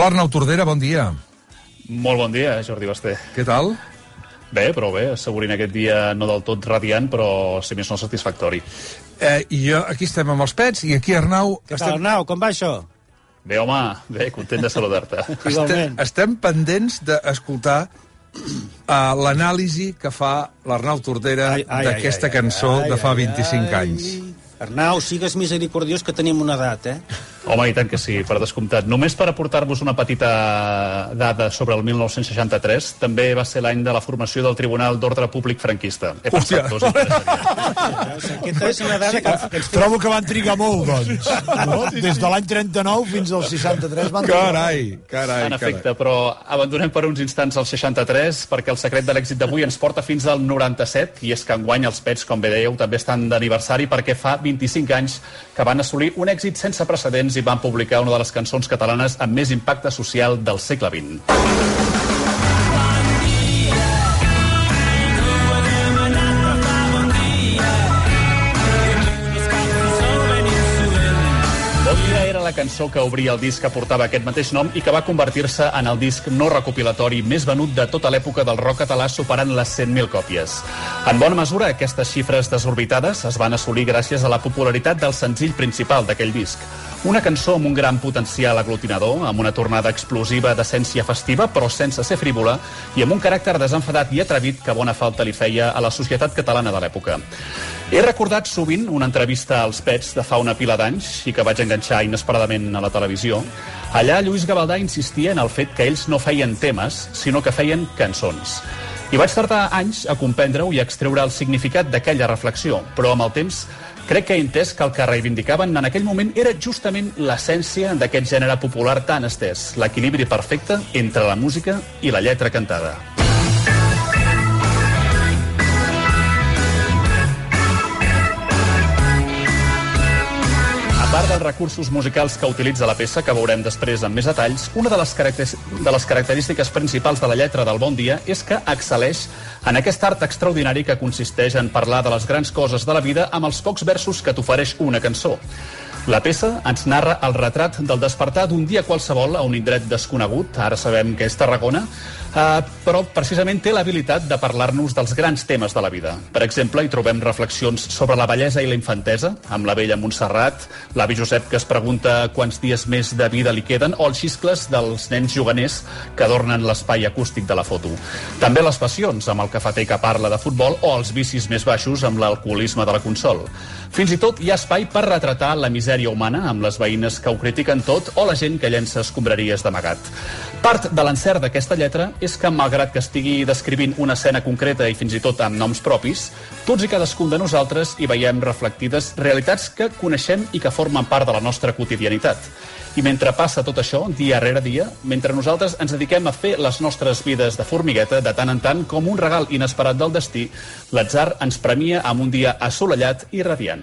Hola, Arnau Tordera, bon dia. Molt bon dia, Jordi Basté. Què tal? Bé, però bé, assegurint aquest dia no del tot radiant, però si més no satisfactori. I jo, aquí estem amb els pets, i aquí, Arnau... Què tal, Arnau? Com va això? Bé, home, bé, content de saludar-te. Igualment. Estem pendents d'escoltar l'anàlisi que fa l'Arnau Tordera d'aquesta cançó de fa 25 anys. Arnau, sigues misericordiós que tenim una edat, Home, i tant que sí, per descomptat. Només per aportar-vos una petita dada sobre el 1963, també va ser l'any de la formació del Tribunal d'Ordre Públic franquista. Hòstia! Aquesta és una dada que ens Trobo que van trigar molt, doncs. No? Des de l'any 39 fins al 63 van trigar. Carai. En efecte, però abandonem per uns instants el 63, perquè el secret de l'èxit d'avui ens porta fins al 97, i és que enguany els Pets, com bé dèieu, també estan d'aniversari, perquè fa 25 anys que van assolir un èxit sense precedents i van publicar una de les cançons catalanes amb més impacte social del segle XX. La cançó que obria el disc que portava aquest mateix nom i que va convertir-se en el disc no recopilatori més venut de tota l'època del rock català, superant les 100.000 còpies. En bona mesura, aquestes xifres desorbitades es van assolir gràcies a la popularitat del senzill principal d'aquell disc. Una cançó amb un gran potencial aglutinador, amb una tornada explosiva d'essència festiva, però sense ser frívola, i amb un caràcter desenfadat i atrevit que bona falta li feia a la societat catalana de l'època. He recordat sovint una entrevista als Pets de fa una pila d'anys i que vaig enganxar inesperadament a la televisió. Allà Lluís Gavaldà insistia en el fet que ells no feien temes, sinó que feien cançons. I vaig tardar anys a comprendre-ho i a extreure el significat d'aquella reflexió, però amb el temps crec que he entès que el que reivindicaven en aquell moment era justament l'essència d'aquest gènere popular tan estès, l'equilibri perfecte entre la música i la lletra cantada. A part dels recursos musicals que utilitza la peça, que veurem després amb més detalls, una de les característiques principals de la lletra del Bon Dia és que excel·leix en aquest art extraordinari que consisteix en parlar de les grans coses de la vida amb els pocs versos que t'ofereix una cançó. La peça ens narra el retrat del despertar d'un dia qualsevol a un indret desconegut, ara sabem que és Tarragona, però precisament té l'habilitat de parlar-nos dels grans temes de la vida. Per exemple, hi trobem reflexions sobre la bellesa i la infantesa, amb la vella Montserrat, l'avi Josep que es pregunta quants dies més de vida li queden, o els xiscles dels nens juganers que adornen l'espai acústic de la foto. També les passions, amb el cafeter que parla de futbol, o els vicis més baixos, amb l'alcoholisme de la Consol. Fins i tot hi ha espai per retratar la misèria humana, amb les veïnes que ho critiquen tot, o la gent que llença escombraries d'amagat. Part de l'encert d'aquesta lletra és que, malgrat que estigui descrivint una escena concreta i fins i tot amb noms propis, tots i cadascun de nosaltres hi veiem reflectides realitats que coneixem i que formen part de la nostra quotidianitat. I mentre passa tot això, dia rere dia, mentre nosaltres ens dediquem a fer les nostres vides de formigueta, de tant en tant, com un regal inesperat del destí, l'atzar ens premia amb un dia assolellat i radiant.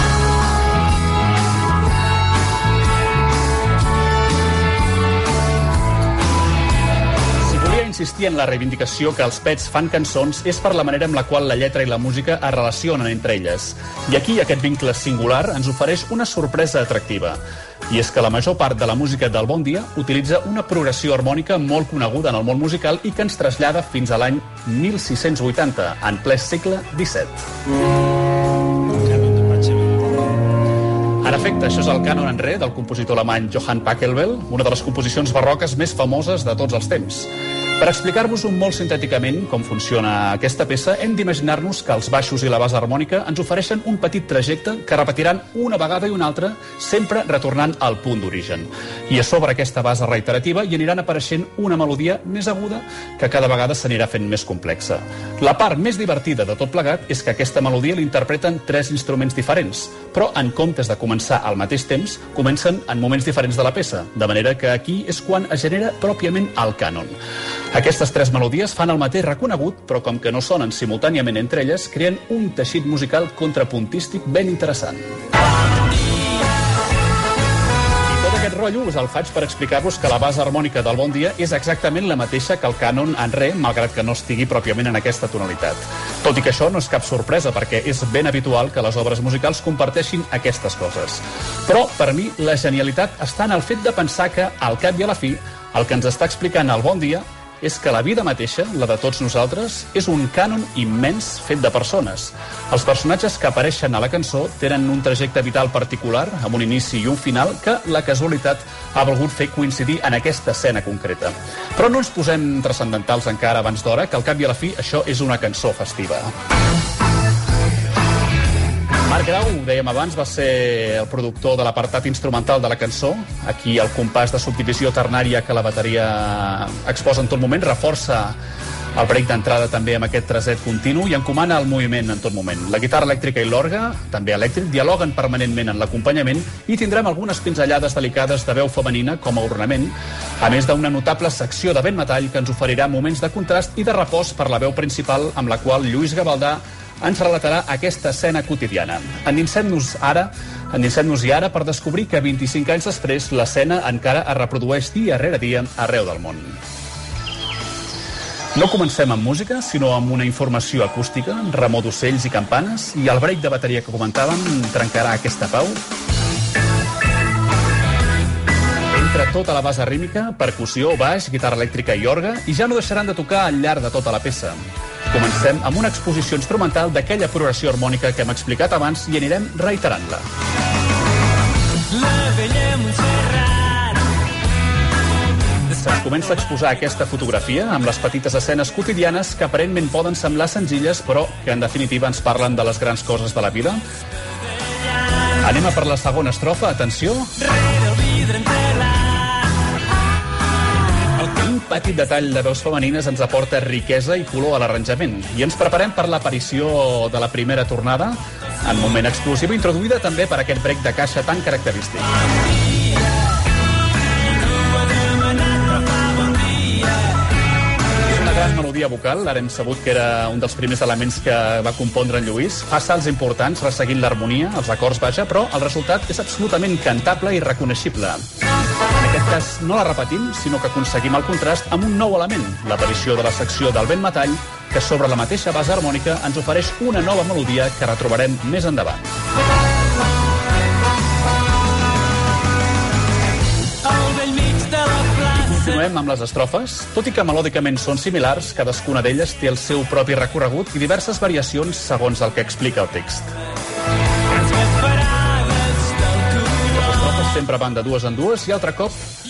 Insistir en la reivindicació que els Pets fan cançons és per la manera amb la qual la lletra i la música es relacionen entre elles. I aquí aquest vincle singular ens ofereix una sorpresa atractiva. I és que la major part de la música del Bon Dia utilitza una progressió harmònica molt coneguda en el món musical i que ens trasllada fins a l'any 1680, en ple segle XVII. En efecte, això és el cànon en re del compositor alemany Johann Pachelbel, una de les composicions barroques més famoses de tots els temps. Per explicar-vos molt sintèticament com funciona aquesta peça, hem d'imaginar-nos que els baixos i la base harmònica ens ofereixen un petit trajecte que repetiran una vegada i una altra, sempre retornant al punt d'origen. I a sobre aquesta base reiterativa hi aniran apareixent una melodia més aguda que cada vegada s'anirà fent més complexa. La part més divertida de tot plegat és que aquesta melodia l'interpreten 3 instruments diferents, però en comptes de començar al mateix temps, comencen en moments diferents de la peça, de manera que aquí és quan es genera pròpiament el cànon. Aquestes 3 melodies fan el mateix reconegut, però com que no sonen simultàniament entre elles, creen un teixit musical contrapuntístic ben interessant. I tot aquest rotllo us el faig per explicar-vos que la base harmònica del Bon Dia és exactament la mateixa que el cànon en re, malgrat que no estigui pròpiament en aquesta tonalitat. Tot i que això no és cap sorpresa, perquè és ben habitual que les obres musicals comparteixin aquestes coses. Però, per mi, la genialitat està en el fet de pensar que, al cap i a la fi, El que ens està explicant el Bon Dia és que la vida mateixa, la de tots nosaltres, és un cànon immens fet de persones. Els personatges que apareixen a la cançó tenen un trajecte vital particular, amb un inici i un final, que la casualitat ha volgut fer coincidir en aquesta escena concreta. Però no ens posem transcendentals encara abans d'hora, que al cap i a la fi això és una cançó festiva. Marc Grau, ho dèiem abans, va ser el productor de l'apartat instrumental de la cançó. Aquí el compàs de subdivisió ternària que la bateria exposa en tot moment reforça el break d'entrada també amb aquest traset continu i encomana el moviment en tot moment. La guitarra elèctrica i l'orgue, també elèctric, dialoguen permanentment en l'acompanyament i tindrem algunes pinzellades delicades de veu femenina com a ornament, a més d'una notable secció de vent metall que ens oferirà moments de contrast i de repòs per la veu principal amb la qual Lluís Gavaldà ens relatarà aquesta escena quotidiana. Endinsem-nos-hi ara per descobrir que 25 anys després l'escena encara es reprodueix dia rere dia arreu del món. No comencem amb música, sinó amb una informació acústica, remor d'ocells i campanes, i el break de bateria que comentàvem trencarà aquesta pau. Entre tota la base rítmica, percussió, baix, guitarra elèctrica i orgue, i ja no deixaran de tocar al llarg de tota la peça. Comencem amb una exposició instrumental d'aquella progressió harmònica que hem explicat abans i anirem reiterant-la. Se'ns comença a exposar aquesta fotografia amb les petites escenes quotidianes que aparentment poden semblar senzilles, però que en definitiva ens parlen de les grans coses de la vida. Anem a per la segona estrofa, atenció. Un petit detall de veus femenines ens aporta riquesa i color a l'arranjament i ens preparem per l'aparició de la primera tornada en moment explosiu, introduïda també per aquest break de caixa tan característic. Gran melodia vocal, ara hem sabut que era un dels primers elements que va compondre en Lluís. Fa salts importants, resseguint l'harmonia, els acords, vaja, però el resultat és absolutament cantable i reconeixible. En aquest cas no la repetim, sinó que aconseguim el contrast amb un nou element, l'aparició de la secció del vent metall, que sobre la mateixa base harmònica ens ofereix una nova melodia que retrobarem més endavant. Continuem amb les estrofes. Tot i que melòdicament són similars, cadascuna d'elles té el seu propi recorregut i diverses variacions segons el que explica el text. Les estrofes sempre van de dues en dues i altre cop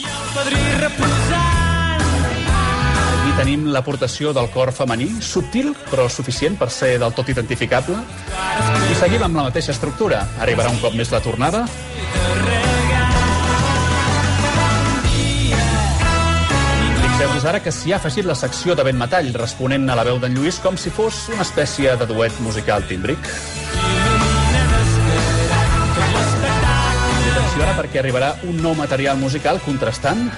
aquí tenim l'aportació del cor femení, subtil però suficient per ser del tot identificable, i seguim amb la mateixa estructura. Arribarà un cop més la tornada. Fixeu-vos ara que s'hi ha afegit la secció de vent metall, responent a la veu d'en Lluís com si fos una espècie de duet musical tímbric. Atenció ara perquè arribarà un nou material musical contrastant.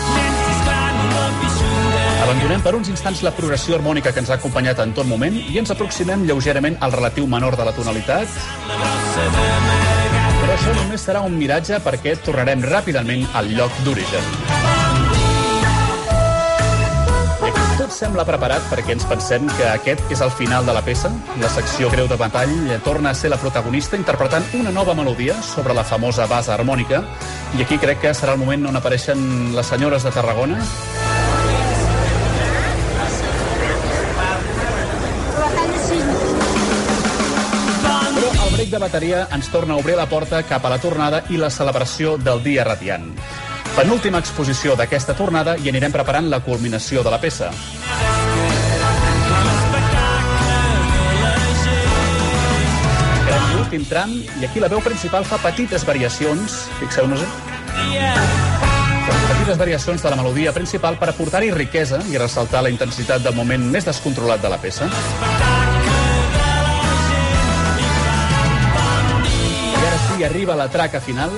Abandonem per uns instants la progressió harmònica que ens ha acompanyat en tot moment i ens aproximem lleugerament al relatiu menor de la tonalitat. Però això només serà un miratge perquè tornarem ràpidament al lloc d'origen. Tot sembla preparat perquè ens pensem que aquest és el final de la peça. La secció greu de metall torna a ser la protagonista interpretant una nova melodia sobre la famosa base harmònica. I aquí crec que serà el moment on apareixen les senyores de Tarragona. Però el break de bateria ens torna a obrir la porta cap a la tornada i la celebració del dia radiant. Penúltima exposició d'aquesta tornada i anirem preparant la culminació de la peça. Acabem l'últim tram i aquí la veu principal fa petites variacions, fixeu-nos-hi, petites variacions de la melodia principal per aportar-hi riquesa i ressaltar la intensitat del moment més descontrolat de la peça. I ara sí, arriba la traca final.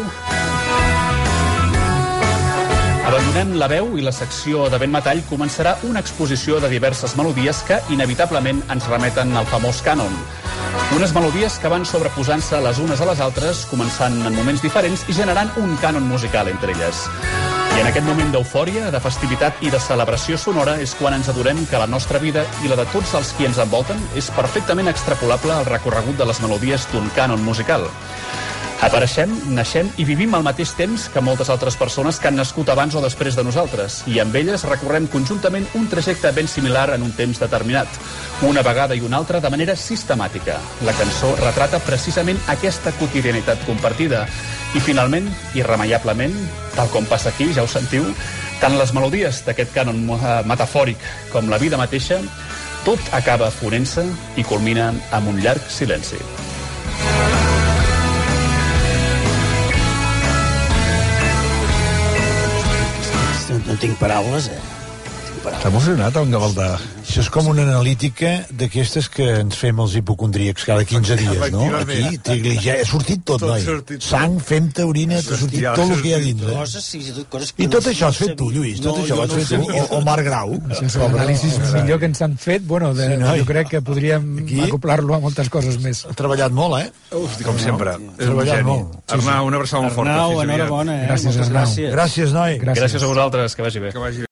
Abandonem la veu i la secció de vent metall començarà una exposició de diverses melodies que inevitablement ens remeten al famós cànon. Unes melodies que van sobreposant-se les unes a les altres, començant en moments diferents i generant un cànon musical entre elles. I en aquest moment d'eufòria, de festivitat i de celebració sonora és quan ens adonem que la nostra vida i la de tots els qui ens envolten és perfectament extrapolable al recorregut de les melodies d'un cànon musical. Apareixem, naixem i vivim al mateix temps que moltes altres persones que han nascut abans o després de nosaltres, i amb elles recorrem conjuntament un trajecte ben similar en un temps determinat, una vegada i una altra de manera sistemàtica. La cançó retrata precisament aquesta quotidianitat compartida. I finalment, irremeiablement, tal com passa aquí, ja ho sentiu, tant les melodies d'aquest cànon metafòric com la vida mateixa, tot acaba fonent-se i culmina amb un llarg silenci. No tinc paraules, Està emocionat, en Gavaldà. Això és com una analítica d'aquestes que ens fem els hipocondríacs cada 15 dies, no? Aquí, ja ha sortit tot, noi. Sang, femta, orina, t'ha sortit tot el que hi ha dins, I tot això has fet tu, Lluís, tot això ho has fet tu, o Marc Grau. Això és l'anàlisi millor que ens han fet, bueno, jo crec que podríem acoplar-lo a moltes coses més. Ha treballat molt, Com sempre. Treballat molt. Arnau, una abraçada molt forta. Arnau, enhorabona. Gràcies, Arnau. Gràcies, noi. Gràcies a vosaltres, que vagi bé.